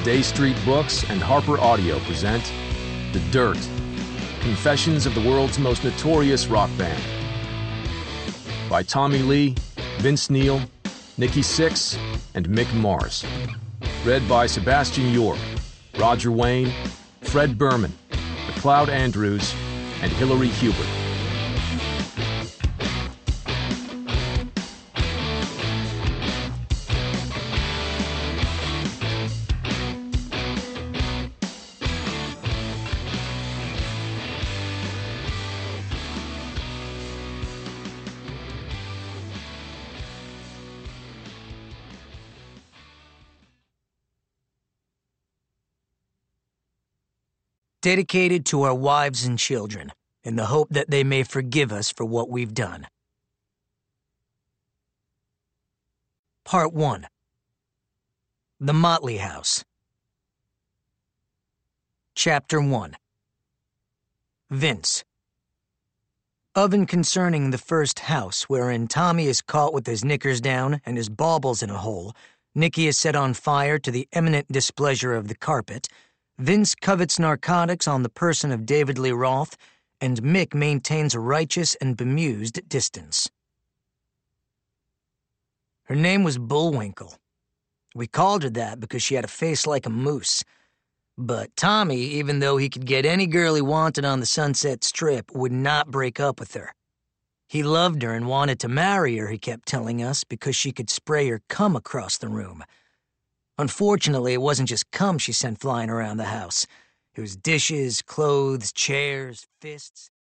Day Street Books and Harper Audio present The Dirt, Confessions of the World's Most Notorious Rock Band. By Tommy Lee, Vince Neil, Nikki Sixx, and Mick Mars. Read by Sebastian York, Roger Wayne, Fred Berman, McLeod Andrews, and Hillary Hubert. Dedicated to our wives and children, in the hope that they may forgive us for what we've done. Part 1. The Motley House. Chapter 1. Vince. Of and concerning the first house, wherein Tommy is caught with his knickers down and his baubles in a hole, Nicky is set on fire to the eminent displeasure of the carpet, Vince covets narcotics on the person of David Lee Roth, and Mick maintains a righteous and bemused distance. Her name was Bullwinkle. We called her that because she had a face like a moose. But Tommy, even though he could get any girl he wanted on the Sunset Strip, would not break up with her. He loved her and wanted to marry her, he kept telling us, because she could spray her cum across the room. Unfortunately, it wasn't just cum she sent flying around the house. It was dishes, clothes, chairs, fists.